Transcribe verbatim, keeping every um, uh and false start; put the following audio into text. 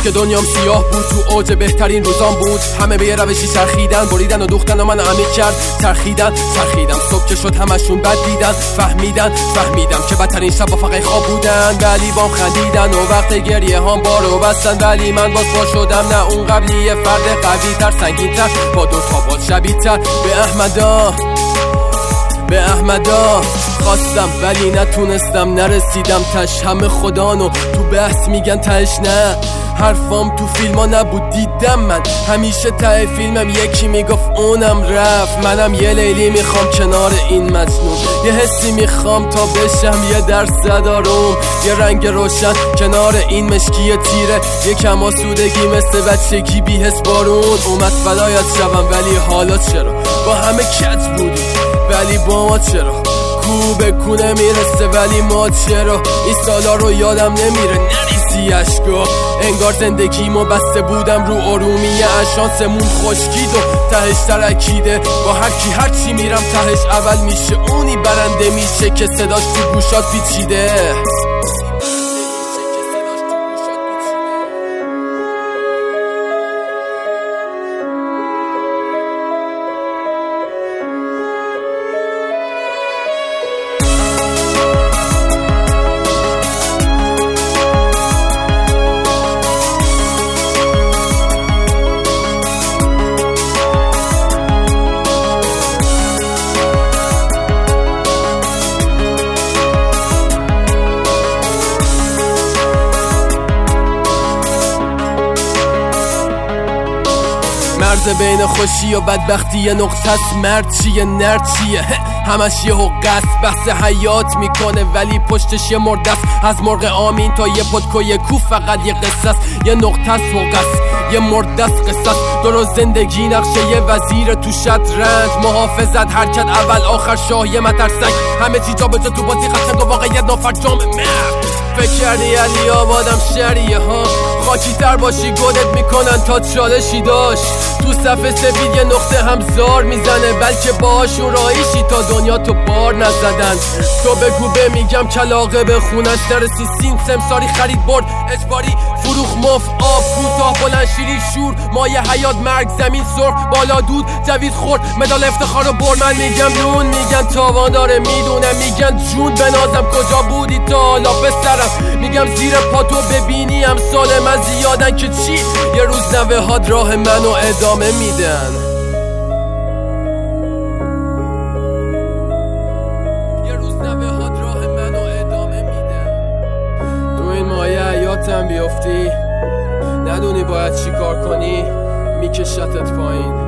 که دنیام سیاه بود، تو اوج بهترین روزام بود. همه به یه روشی چرخیدن، بریدن و دوختن و من عمیق کرد. چرخیدن چرخیدم صبح که شد همشون بد دیدن. فهمیدن فهمیدم که بدترین شب با فقط خواب بودن، ولی بام خندیدن و وقت گریه هام بارو بستن. ولی من باز پا شدم، نه اون قبلی، یه فرد قوی تر، سنگین تر، با دو تا باز شبیه تر به احمدا. به احمدا خواستم ولی نتونستم، نرسیدم تش. همه خدانو تو بحث میگن تش، نه حرفام تو فیلم ها نبود، دیدم من همیشه ته فیلمم یکی میگفت اونم رفت. منم یه لیلی میخوام کنار این مجنون، یه حسی میخوام تا بشم یه درصد آروم، یه رنگ روشن کنار این مشکی تیره، یه کم آسودگی مثل بچگی بی حس بارون اومد فدایت شوم. ولی حالا چرا با همه کج بودی، ولی با ما چرا کو به کونه میرسه، ولی ما چرا این سالا رو یادم نمیره. نریزی اشکا، انگار زندگیمو بسته بودم رو آرومی اشانسمون خشکید و تهش ترکیده. با هر کی هر چی میرم تهش اول میشه اونی برنده میشه که صداش تو گوشات پیچیده. مرز بین خوشی و بدبختی یه نقطه است، مرد چیه نرد چیه همش یه حقه است. بحث حیات میکنه ولی پشتش یه مرده است. از مرغ آمین تا یه پدکو یه کو فقط یه قصه است، یه نقطه است حقه است، یه مرده است قصه است. درست زندگی نقشه یه وزیر تو شطرنج، محافظت حرکت اول آخر شاه یه مترسک، همه چی جا به جا تو بازی قشنگ و واقعیت نافرجام. مرد فکر کردی علی آبادم شریه ها، خاکی تر باشی گودت میکنن تا چالشی داشت. تو صفحه سفید یه نقطه هم زار میزنه، بلکه باشون رایشی تا دنیا تو بار نزدن. تو بگو بمیگم کلاقه به خونش نرسی، سین سمساری خرید برد اجباری، فروخ مف آب کوتاه بلند شیری شور، مایه حیات مرگ زمین سرخ بالا دود جوید خورد مدال افتخار و بر. من میگم نون، میگن تاوان داره میدونم، میگن جون بنازم کجا بودی تا حالا بسرم. میگم زیر پاتو ببینی امثال من زیادن که چی، یه روز نوه هاد راه منو ادامه میدن. یه روز نوه هاد راه منو ادامه میدن. تو این مایه حیاتم بیفتی، ندونی باید چی کار کنی، میکشتت پایین.